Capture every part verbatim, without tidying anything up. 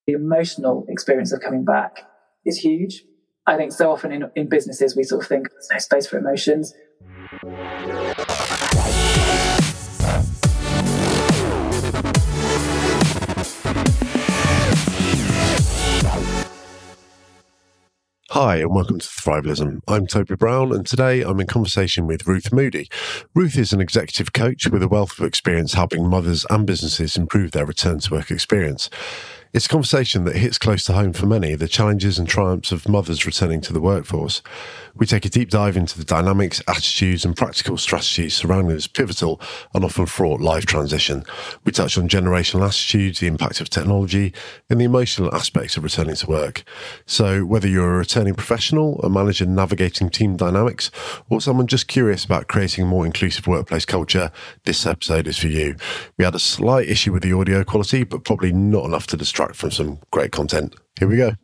The emotional experience of coming back is huge. I think so often in, in businesses, we sort of think there's no space for emotions. Hi and welcome to Thrivalism. I'm Toby Brown and today I'm in conversation with Ruth Moody. Ruth is an executive coach with a wealth of experience helping mothers and businesses improve their return to work experience. It's a conversation that hits close to home for many, the challenges and triumphs of mothers returning to the workforce. We take a deep dive into the dynamics, attitudes and practical strategies surrounding this pivotal and often fraught life transition. We touch on generational attitudes, the impact of technology and the emotional aspects of returning to work. So whether you're a returning professional, a manager navigating team dynamics, or someone just curious about creating a more inclusive workplace culture, this episode is for you. We had a slight issue with the audio quality, but probably not enough to distract from some great content. Here we go.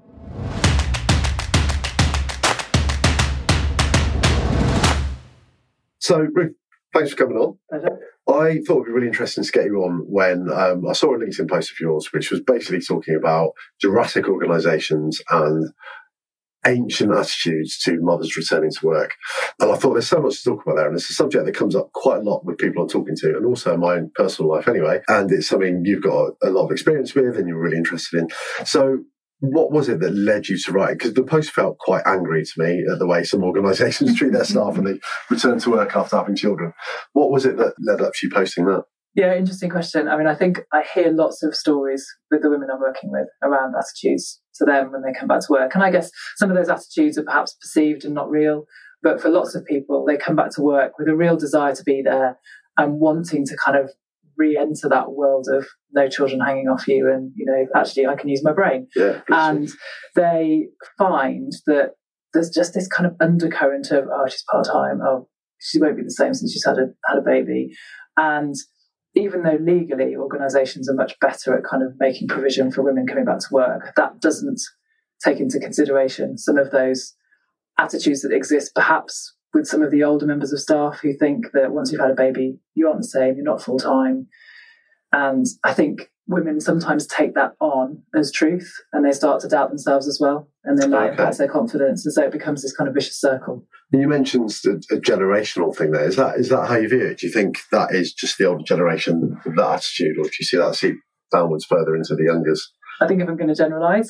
So, Ruth, thanks for coming on. Pleasure. I thought it'd be really interesting to get you on when um, I saw a LinkedIn post of yours, which was basically talking about Jurassic organisations and ancient attitudes to mothers returning to work. And I thought there's so much to talk about there. And it's a subject that comes up quite a lot with people I'm talking to, and also in my own personal life anyway. And it's something you've got a lot of experience with and you're really interested in. So what was it that led you to write? Because the post felt quite angry to me at the way some organisations treat their staff when they return to work after having children. What was it that led up to you posting that? Yeah, interesting question. I mean, I think I hear lots of stories with the women I'm working with around attitudes to them when they come back to work. And I guess some of those attitudes are perhaps perceived and not real. But for lots of people, they come back to work with a real desire to be there and wanting to kind of re-enter that world of no children hanging off you and, you know, actually I can use my brain. Yeah, and they find that there's just this kind of undercurrent of, oh, she's part-time, oh, she won't be the same since she's had a, had a baby. And even though legally organisations are much better at kind of making provision for women coming back to work, that doesn't take into consideration some of those attitudes that exist perhaps with some of the older members of staff who think that once you've had a baby, you aren't the same, you're not full-time. And I think women sometimes take that on as truth and they start to doubt themselves as well. And then that impacts their confidence. And so it becomes this kind of vicious circle. You mentioned a, a generational thing there. Is that is that how you view it? Do you think that is just the older generation, that attitude, or do you see that seep downwards further into the youngers? I think if I'm going to generalise,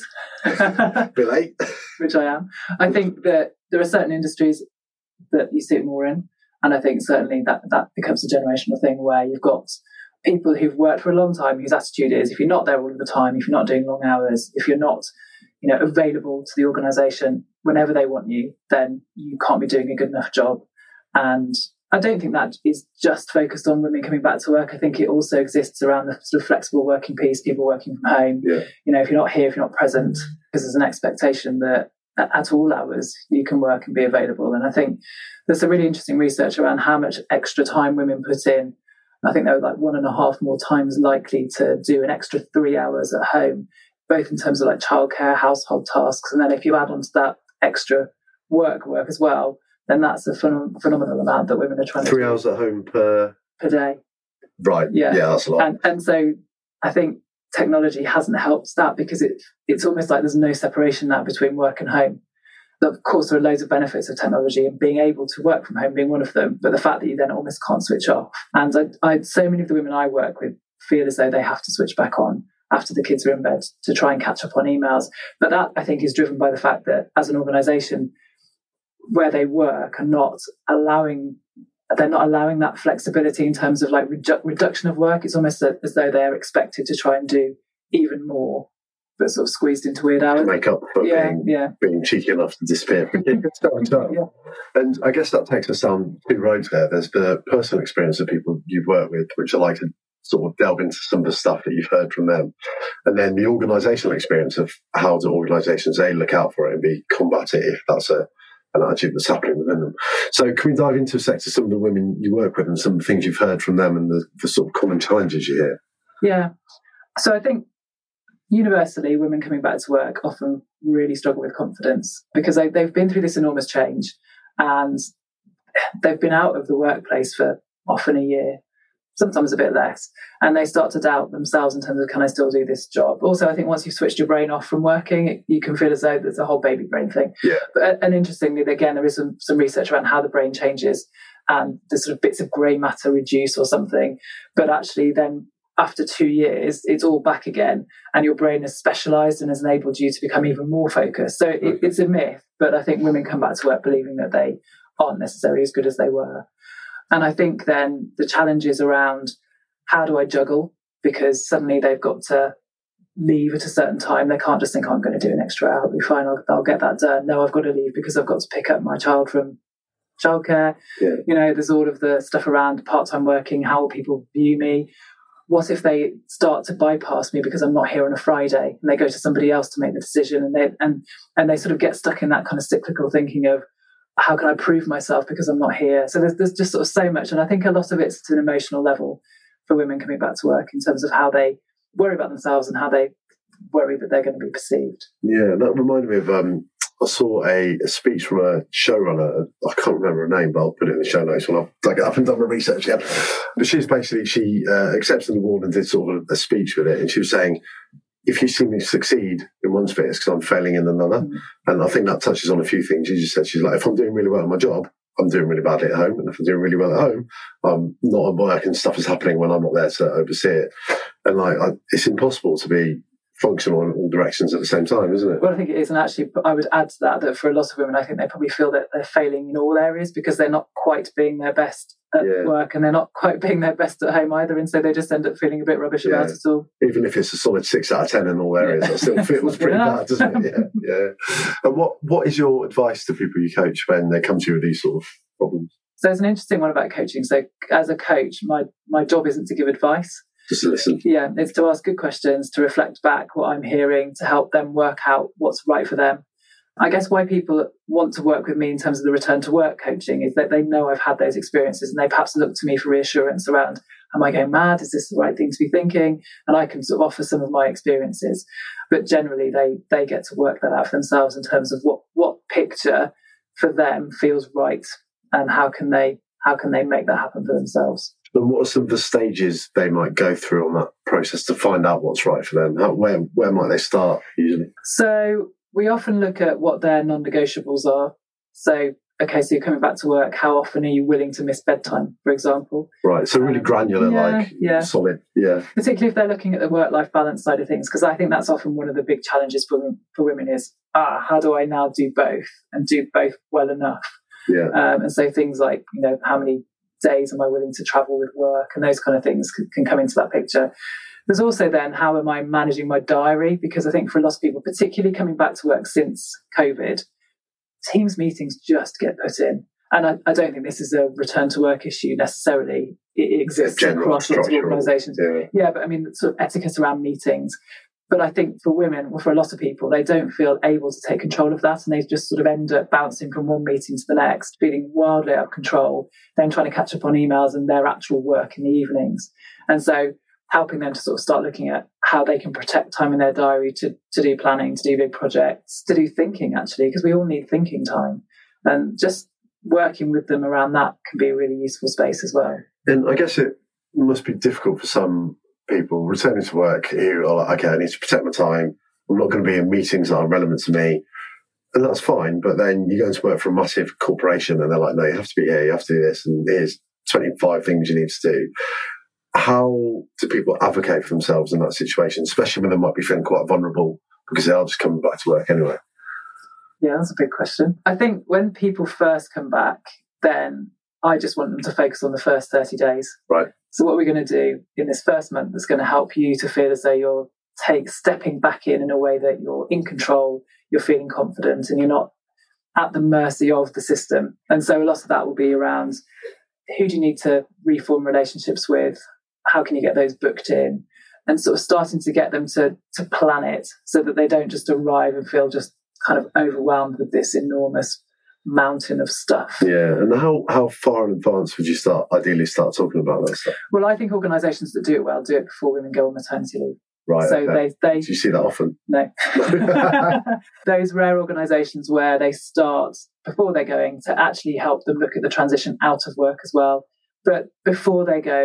Be late. which I am, I think that there are certain industries that you see it more in. And I think certainly that, that becomes a generational thing where you've got people who've worked for a long time whose attitude is if you're not there all of the time, if you're not doing long hours, if you're not, you know, available to the organisation whenever they want you, then you can't be doing a good enough job. And I don't think that is just focused on women coming back to work. I think it also exists around the sort of flexible working piece, people working from home. Yeah. You know, if you're not here, if you're not present, because there's an expectation that at all hours you can work and be available. And I think there's some really interesting research around how much extra time women put in. I think they're like one and a half more times likely to do an extra three hours at home, both in terms of like childcare, household tasks. And then if you add on to that extra work work as well, then that's a phenom- phenomenal amount that women are trying Three to do. Three hours at home per... Per day. Right. Yeah, yeah, that's a lot. And, and so I think technology hasn't helped that because it it's almost like there's no separation now between work and home. Of course, there are loads of benefits of technology and being able to work from home being one of them, but the fact that you then almost can't switch off. And I, I, so many of the women I work with feel as though they have to switch back on after the kids are in bed to try and catch up on emails. But that, I think, is driven by the fact that as an organisation, where they work are not allowing, they're not allowing that flexibility in terms of like redu- reduction of work. It's almost a, as though they're expected to try and do even more, but sort of squeezed into weird hours. To make up for yeah, being, yeah. being cheeky enough to disappear from you. Yeah. And I guess that takes us down two roads there. There's the personal experience of people you've worked with, which I like to sort of delve into some of the stuff that you've heard from them. And then the organisational experience of how do organisations, A, look out for it and B, combat it if that's a, an attitude that's happening within them. So can we dive into a sector, some of the women you work with and some of the things you've heard from them and the, the sort of common challenges you hear? Yeah. So I think universally, women coming back to work often really struggle with confidence because they, they've been through this enormous change and they've been out of the workplace for often a year. sometimes a bit less, and they start to doubt themselves in terms of, can I still do this job? Also, I think once you've switched your brain off from working, you can feel as though there's a whole baby brain thing. Yeah. But, and interestingly, again, there is some, some research around how the brain changes and the sort of bits of grey matter reduce or something. But actually then after two years, it's all back again, and your brain is specialised and has enabled you to become even more focused. So it, it's a myth, but I think women come back to work believing that they aren't necessarily as good as they were. And I think then the challenge is around, how do I juggle? Because suddenly they've got to leave at a certain time. They can't just think, oh, I'm going to do an extra hour, I'll be fine, I'll, I'll get that done. No, I've got to leave because I've got to pick up my child from childcare. Yeah. You know, there's all of the stuff around part-time working. How will people view me? What if they start to bypass me because I'm not here on a Friday, and they go to somebody else to make the decision, and they and and they sort of get stuck in that kind of cyclical thinking of, how can I prove myself because I'm not here? So there's there's just sort of so much, and I think a lot of it's at an emotional level for women coming back to work in terms of how they worry about themselves and how they worry that they're going to be perceived. Yeah, that reminded me of um, I saw a, a speech from a showrunner. I can't remember her name, but I'll put it in the show notes when I've dug it up and done my research again. But she's basically, she uh, accepted the award and did sort of a speech with it. And she was saying, if you see me succeed in one sphere, it's because I'm failing in another. Mm. And I think that touches on a few things. She just said, she's like, if I'm doing really well at my job, I'm doing really badly at home. And if I'm doing really well at home, I'm not at work and stuff is happening when I'm not there to oversee it. And like, I, it's impossible to be functional in all directions at the same time, isn't it? Well, I think it is. And actually, I would add to that, that for a lot of women, I think they probably feel that they're failing in all areas because they're not quite being their best at yeah. work, and they're not quite being their best at home either. And so they just end up feeling a bit rubbish yeah. about it all. Even if it's a solid six out of ten in all areas, that still feels pretty bad, doesn't it? Yeah. yeah. And what, what is your advice to people you coach when they come to you with these sort of problems? So there's an interesting one about coaching. So as a coach, my, my job isn't to give advice. Just listen. Yeah, it's to ask good questions, to reflect back what I'm hearing, to help them work out what's right for them. I guess why people want to work with me in terms of the return to work coaching is that they know I've had those experiences, and they perhaps look to me for reassurance around, am I going mad? Is this the right thing to be thinking? And I can sort of offer some of my experiences. But generally, they they get to work that out for themselves in terms of what what picture for them feels right, and how can they how can they make that happen for themselves. And what are some of the stages they might go through on that process to find out what's right for them? How, where where might they start usually? So we often look at what their non-negotiables are. So, okay, so you're coming back to work. How often are you willing to miss bedtime, for example? Right, so really granular, um, yeah, like yeah. solid, yeah. Particularly if they're looking at the work-life balance side of things, because I think that's often one of the big challenges for for women is, ah, how do I now do both and do both well enough? Yeah. Um, and so things like, you know, how many days am I willing to travel with work, and those kind of things can, can come into that picture. There's also then, how am I managing my diary? Because I think for a lot of people, particularly coming back to work since COVID, Teams meetings just get put in. And I, I don't think this is a return to work issue necessarily. It exists across lots of organisations. Yeah. yeah, but I mean, sort of etiquette around meetings. But I think for women, or for a lot of people, they don't feel able to take control of that, and they just sort of end up bouncing from one meeting to the next, feeling wildly out of control, then trying to catch up on emails and their actual work in the evenings. And so helping them to sort of start looking at how they can protect time in their diary to, to do planning, to do big projects, to do thinking, actually, because we all need thinking time. And just working with them around that can be a really useful space as well. And I guess it must be difficult for some people returning to work who are like, okay, I need to protect my time. I'm not going to be in meetings that are relevant to me. And that's fine. But then you go into work for a massive corporation and they're like, no, you have to be here, you have to do this, and here's twenty-five things you need to do. How do people advocate for themselves in that situation, especially when they might be feeling quite vulnerable because they are just coming back to work anyway? Yeah, that's a big question. I think when people first come back, then I just want them to focus on the first thirty days. Right. So what we're going to do in this first month is going to help you to feel as though you're take stepping back in in a way that you're in control, you're feeling confident, and you're not at the mercy of the system. And so a lot of that will be around, who do you need to reform relationships with? How can you get those booked in? And sort of starting to get them to to plan it so that they don't just arrive and feel just kind of overwhelmed with this enormous mountain of stuff. Yeah, and how, how far in advance would you start, ideally start talking about that stuff? Well, I think organisations that do it well do it before women go on maternity leave. Right, so okay. they, they do you see that often? No. Those rare organisations where they start before they're going to actually help them look at the transition out of work as well. But before they go,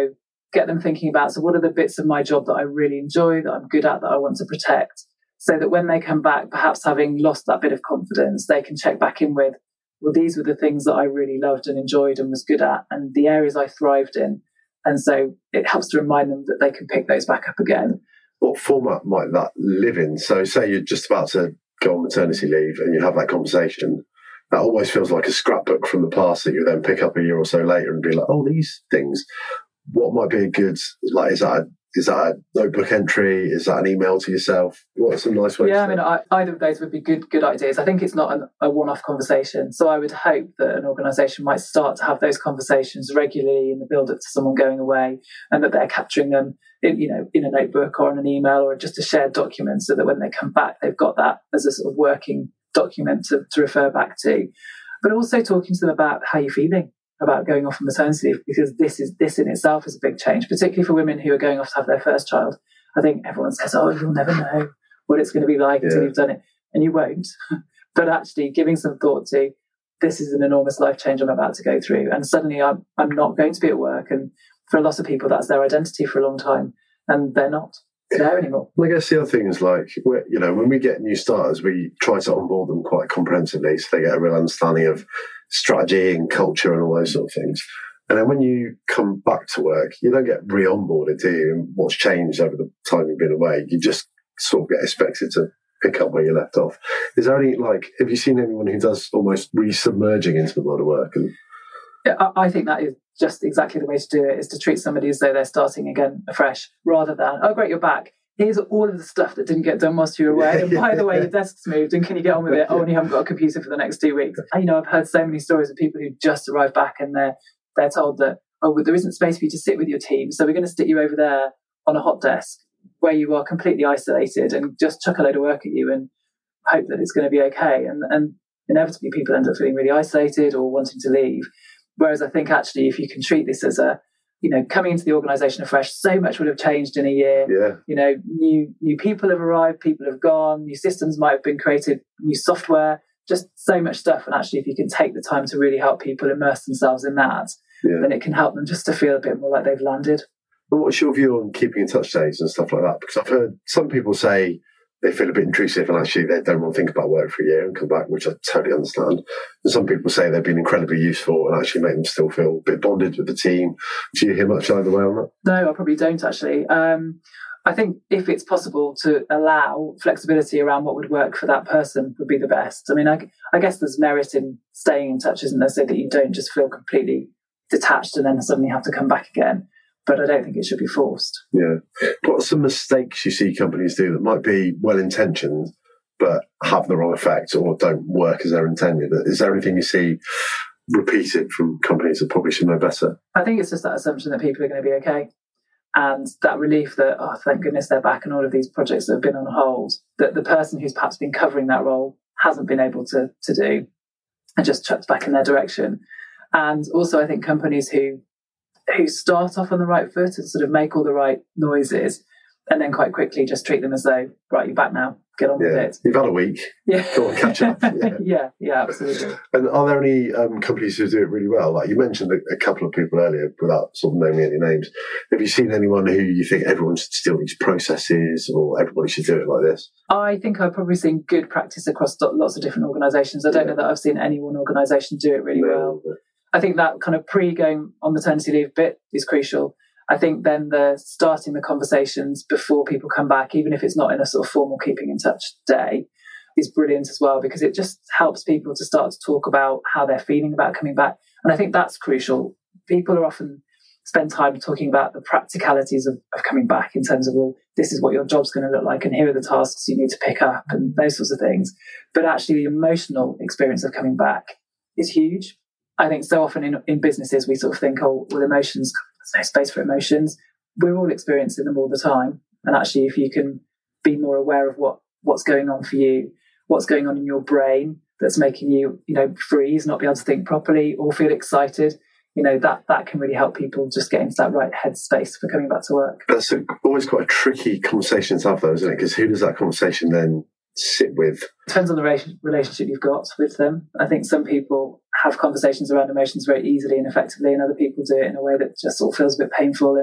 get them thinking about, so what are the bits of my job that I really enjoy, that I'm good at, that I want to protect, so that when they come back, perhaps having lost that bit of confidence, they can check back in with, well, these were the things that I really loved and enjoyed and was good at, and the areas I thrived in. And so it helps to remind them that they can pick those back up again. What format might that live in? So say you're just about to go on maternity leave and you have that conversation, that almost feels like a scrapbook from the past that you then pick up a year or so later and be like, oh, these things. What might be a good, like, is that a, is that a notebook entry? Is that an email to yourself? What's some nice ways? Yeah, I mean, I, either of those would be good good ideas. I think it's not an, a one-off conversation. So I would hope that an organisation might start to have those conversations regularly in the build-up to someone going away, and that they're capturing them in, you know, in a notebook or on an email or just a shared document, so that when they come back, they've got that as a sort of working document to, to refer back to. But also talking to them about how you're feeling about going off on maternity leave, because this is this in itself is a big change, particularly for women who are going off to have their first child. I think everyone says, oh, you'll never know what it's going to be like yeah. until you've done it, and you won't. But actually giving some thought to, this is an enormous life change I'm about to go through, and suddenly I'm I'm not going to be at work. And for a lot of people, that's their identity for a long time, and they're not there anymore. I guess the other thing is, like, you know, when we get new starters, we try to onboard them quite comprehensively so they get a real understanding of strategy and culture and all those sort of things. And then when you come back to work, you don't get re-onboarded, do you? And what's changed over the time you've been away, you just sort of get expected to pick up where you left off. Is there any, like, have you seen anyone who does almost re-submerging into the world of work? And yeah, I think that is just exactly the way to do it, is to treat somebody as though they're starting again afresh, rather than, oh, great, you're back. Here's all of the stuff that didn't get done whilst you were away. And by the way, your desk's moved, and can you get on with it? Oh, and you haven't got a computer for the next two weeks. And, you know, I've heard so many stories of people who just arrived back and they're they're told that, oh, well, there isn't space for you to sit with your team, so we're going to stick you over there on a hot desk where you are completely isolated, and just chuck a load of work at you and hope that it's going to be okay. And, and inevitably people end up feeling really isolated or wanting to leave. Whereas I think actually if you can treat this as a, you know, coming into the organisation afresh, so much would have changed in a year. Yeah. You know, new new people have arrived, people have gone, new systems might have been created, new software, just so much stuff. And actually, if you can take the time to really help people immerse themselves in that, yeah. then it can help them just to feel a bit more like they've landed. But what's your view on keeping in touch days and stuff like that? Because I've heard some people say they feel a bit intrusive and actually they don't want to think about work for a year and come back, which I totally understand. And some people say they've been incredibly useful and actually make them still feel a bit bonded with the team. Do you hear much either way on that? No, I probably don't actually. Um, I think if it's possible to allow flexibility around what would work for that person would be the best. I mean, I, I guess there's merit in staying in touch, isn't there, so that you don't just feel completely detached and then suddenly have to come back again. But I don't think it should be forced. Yeah. What are some mistakes you see companies do that might be well-intentioned but have the wrong effect or don't work as they're intended? Is there anything you see repeated from companies that probably should know better? I think it's just that assumption that people are going to be okay. And that relief that, oh, thank goodness they're back, and all of these projects that have been on hold, that the person who's perhaps been covering that role hasn't been able to, to do, and just chucked back in their direction. And also I think companies who who start off on the right foot and sort of make all the right noises and then quite quickly just treat them as though, right, you're back now, get on yeah. with it. You've had a week. Yeah. Go on, catch up. Yeah, yeah, yeah, absolutely. And are there any um, companies who do it really well? Like you mentioned a, a couple of people earlier without sort of naming any names. Have you seen anyone who you think everyone should steal these processes or everybody should do it like this? I think I've probably seen good practice across lots of different organisations. I don't yeah. know that I've seen any one organisation do it really no, well. But I think that kind of pre-going on maternity leave bit is crucial. I think then the starting the conversations before people come back, even if it's not in a sort of formal keeping in touch day, is brilliant as well, because it just helps people to start to talk about how they're feeling about coming back. And I think that's crucial. People are often spend time talking about the practicalities of, of coming back in terms of, well, this is what your job's going to look like and here are the tasks you need to pick up and those sorts of things. But actually the emotional experience of coming back is huge. I think so often in, in businesses, we sort of think, oh, well, emotions, there's no space for emotions. We're all experiencing them all the time. And actually, if you can be more aware of what, what's going on for you, what's going on in your brain that's making you, you know, freeze, not be able to think properly or feel excited, you know, that, that can really help people just get into that right headspace for coming back to work. That's a, always quite a tricky conversation to have, though, isn't it? Because who does that conversation then sit with? Depends on the relationship you've got with them. I think some people have conversations around emotions very easily and effectively, and other people do it in a way that just sort of feels a bit painful and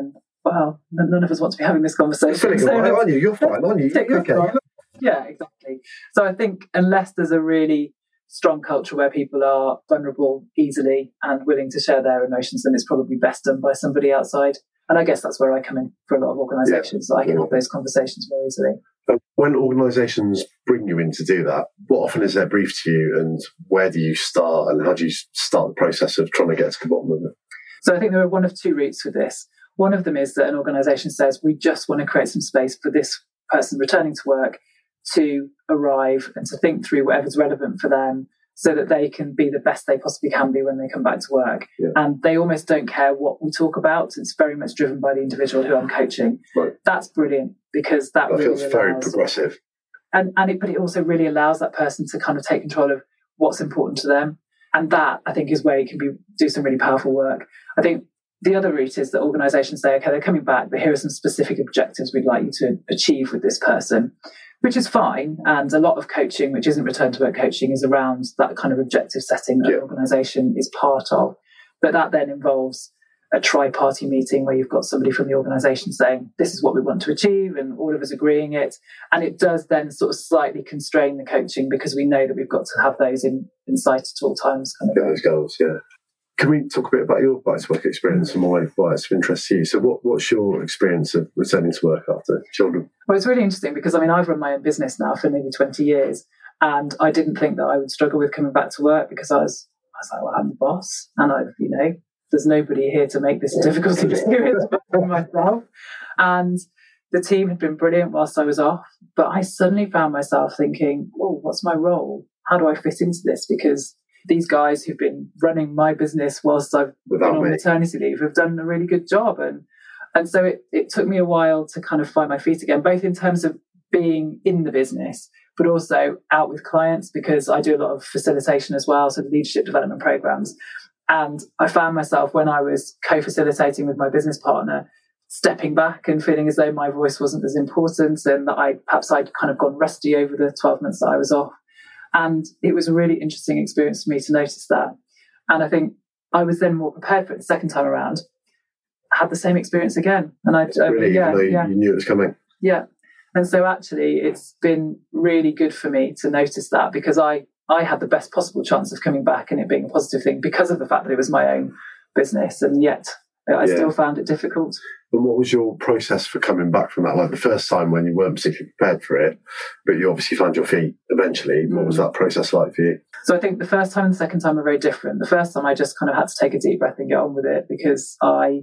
well, none of us want to be having this conversation. You're feeling so all right, aren't you? You're fine, aren't you? You're okay. Fine. Yeah, exactly. So I think unless there's a really strong culture where people are vulnerable easily and willing to share their emotions, then it's probably best done by somebody outside. And I guess that's where I come in for a lot of organisations. Yeah. So I can yeah. have those conversations very easily. When organisations bring you in to do that, what often is their brief to you, and where do you start, and how do you start the process of trying to get to the bottom of it? So I think there are one of two routes with this. One of them is that an organisation says, we just want to create some space for this person returning to work to arrive and to think through whatever's relevant for them so that they can be the best they possibly can be when they come back to work. Yeah. And they almost don't care what we talk about. It's very much driven by the individual who I'm coaching. Right. That's brilliant, because that, that really feels allows, very progressive. And, and it, but it also really allows that person to kind of take control of what's important to them. And that, I think, is where you can be, do some really powerful work. I think the other route is that organisations say, okay, they're coming back, but here are some specific objectives we'd like you to achieve with this person, which is fine. And a lot of coaching, which isn't return to work coaching, is around that kind of objective setting that yeah. an organisation is part of. But that then involves a tri-party meeting where you've got somebody from the organisation saying, this is what we want to achieve, and all of us agreeing it. And it does then sort of slightly constrain the coaching, because we know that we've got to have those in, in sight at all times. Kind of yeah, those goals, yeah. Can we talk a bit about your back to work experience and why, why it's of interest to you? So what, what's your experience of returning to work after children? Well, it's really interesting because, I mean, I've run my own business now for nearly twenty years, and I didn't think that I would struggle with coming back to work, because I was, I was like, well, I'm the boss, and I've, you know, there's nobody here to make this a difficult experience for myself. And the team had been brilliant whilst I was off, but I suddenly found myself thinking, oh, what's my role? How do I fit into this? Because these guys who've been running my business whilst I've Without been on me. maternity leave have done a really good job. And and so it, it took me a while to kind of find my feet again, both in terms of being in the business, but also out with clients, because I do a lot of facilitation as well, so leadership development programs. And I found myself, when I was co-facilitating with my business partner, stepping back and feeling as though my voice wasn't as important, and that I perhaps I'd kind of gone rusty over the twelve months that I was off. And it was a really interesting experience for me to notice that. And I think I was then more prepared for it the second time around. I had the same experience again. And I, really, yeah, even though yeah. you knew it was coming. Yeah. And so actually it's been really good for me to notice that, because I, I had the best possible chance of coming back and it being a positive thing because of the fact that it was my own business. And yet I yeah. still found it difficult. And what was your process for coming back from that? Like the first time when you weren't particularly prepared for it, but you obviously found your feet eventually. What was that process like for you? So I think the first time and the second time are very different. The first time I just kind of had to take a deep breath and get on with it, because I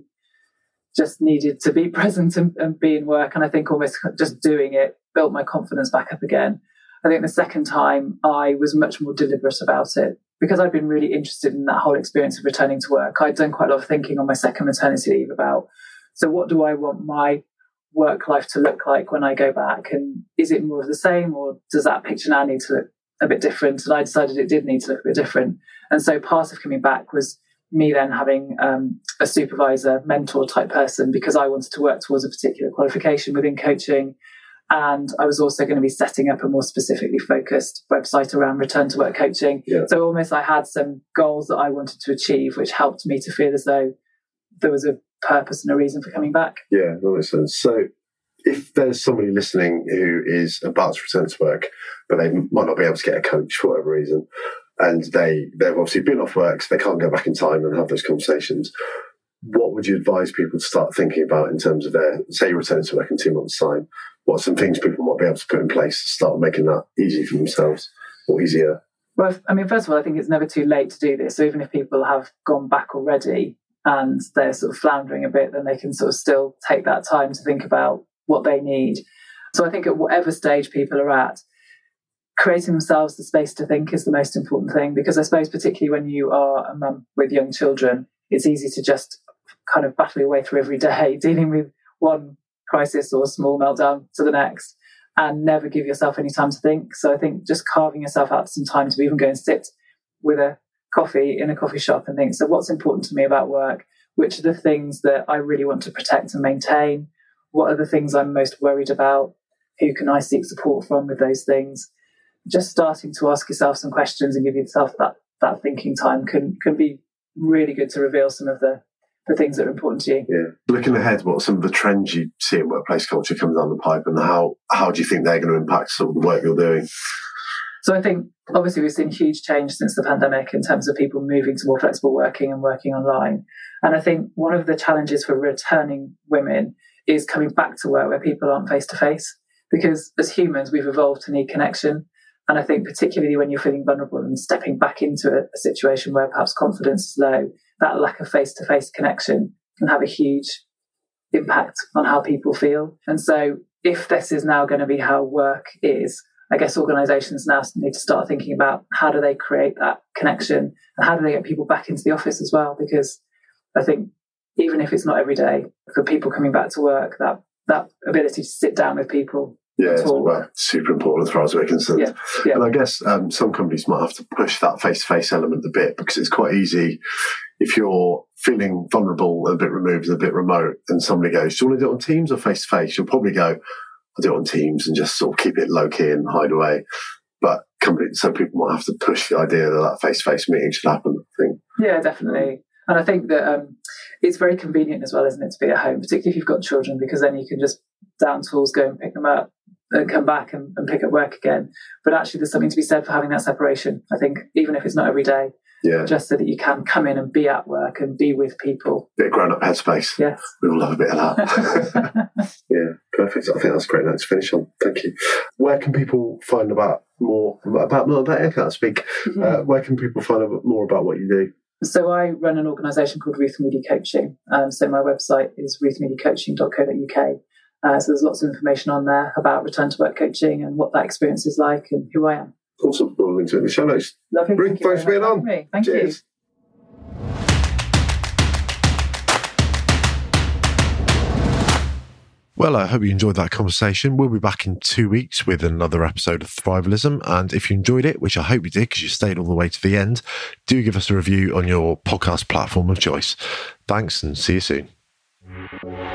just needed to be present and, and be in work. And I think almost just doing it built my confidence back up again. I think the second time I was much more deliberate about it, because I'd been really interested in that whole experience of returning to work. I'd done quite a lot of thinking on my second maternity leave about, so what do I want my work life to look like when I go back? And is it more of the same, or does that picture now need to look a bit different? And I decided it did need to look a bit different. And so part of coming back was me then having um, a supervisor, mentor type person, because I wanted to work towards a particular qualification within coaching. And I was also going to be setting up a more specifically focused website around return to work coaching. Yeah. So almost I had some goals that I wanted to achieve, which helped me to feel as though there was a purpose and a reason for coming back. Yeah, that makes sense. So if there's somebody listening who is about to return to work, but they might not be able to get a coach for whatever reason, and they, they've obviously been off work, so they can't go back in time and have those conversations, what would you advise people to start thinking about in terms of their, say you're returning to work in two months' time? What are some things people might be able to put in place to start making that easy for themselves, or easier? Well, I mean, first of all, I think it's never too late to do this. So even if people have gone back already and they're sort of floundering a bit, then they can sort of still take that time to think about what they need. So I think at whatever stage people are at, creating themselves the space to think is the most important thing, because I suppose particularly when you are a mum with young children, it's easy to just kind of battle your way through every day, dealing with one crisis or small meltdown to the next, and never give yourself any time to think. So I think just carving yourself out some time to even go and sit with a coffee in a coffee shop and think, so what's important to me about work? Which are the things that I really want to protect and maintain? What are the things I'm most worried about? Who can I seek support from with those things? Just starting to ask yourself some questions and give yourself that that thinking time can can be really good to reveal some of the the things that are important to you. Yeah. Looking ahead, what are some of the trends you see in workplace culture coming down the pipe, and how, how do you think they're going to impact some of the work you're doing? So I think, obviously, we've seen huge change since the pandemic in terms of people moving to more flexible working and working online. And I think one of the challenges for returning women is coming back to work where people aren't face-to-face. Because as humans, we've evolved to need connection. And I think particularly when you're feeling vulnerable and stepping back into a, a situation where perhaps confidence is low, that lack of face-to-face connection can have a huge impact on how people feel. And so if this is now going to be how work is, I guess organisations now need to start thinking about how do they create that connection and how do they get people back into the office as well? Because I think even if it's not every day, for people coming back to work, that that ability to sit down with people. Yeah, it's well, super important as far as we're concerned. Yeah, yeah. And I guess um, some companies might have to push that face-to-face element a bit, because it's quite easy if you're feeling vulnerable, a bit removed, a bit remote, and somebody goes, do you want to do it on Teams or face-to-face? You'll probably go, I'll do it on Teams and just sort of keep it low-key and hide away. But companies, so people might have to push the idea that that face-to-face meeting should happen, I think. Yeah, definitely. And I think that um, it's very convenient as well, isn't it, to be at home, particularly if you've got children, because then you can just down tools, go and pick them up and come back and, and pick up work again. But actually there's something to be said for having that separation, I think, even if it's not every day. Yeah. Just so that you can come in and be at work and be with people. Bit of grown-up headspace. Yes. We all love a bit of that. Yeah, perfect. I think that's a great note to finish on. Thank you. Where can people find about more about more about I can't speak. Mm-hmm. Uh, where can people find out more about what you do? So I run an organisation called Ruth Moody Coaching. Um, so my website is ruth moody coaching dot co dot uk. Uh, so there's lots of information on there about return to work coaching and what that experience is like and who I am. Awesome. We'll link to it in the show notes. Lovely. Ruth, thanks for being on. Me. Thank Cheers. you. Well, I hope you enjoyed that conversation. We'll be back in two weeks with another episode of Thrivalism. And if you enjoyed it, which I hope you did because you stayed all the way to the end, do give us a review on your podcast platform of choice. Thanks and see you soon.